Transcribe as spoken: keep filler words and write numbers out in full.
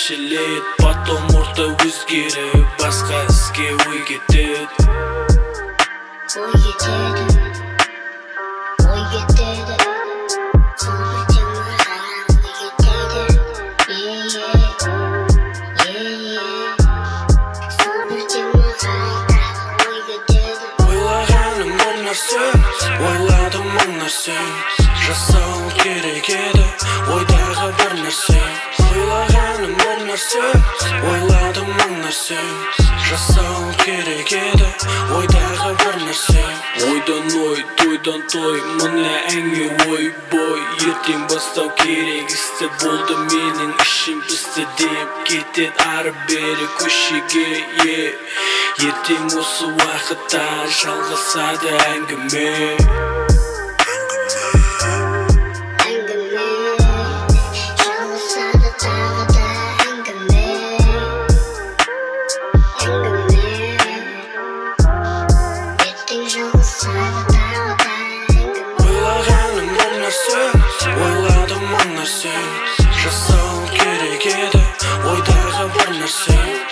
шешілет, потом орта өзгеріп басқа іске ой кетеді. Ой кетеді, ой кетеді, көбіртен маған ой кетеді. Көбіртен маған ой кетеді. Ойлағаным бір нәрсе, ойладым мың нәрсе, жасау керек еді ойдағы бір нәрсе. Ойлағаным бір нәрсе, ойладым мың нәрсе, жасау керек еді ойдағы бір нәрсе. Ойдан ой, тойдан той, мына әңге ой бой. Ертең бастау керек істі, болды менің ішім пісті деп кетеді ары бері көшеге. Ертең осы уақытта жалғасады әңгіме. Ойлағаным бір нәрсе, ойладым мың нәрсе, жасау керек еді ойдағы бір нәрсе.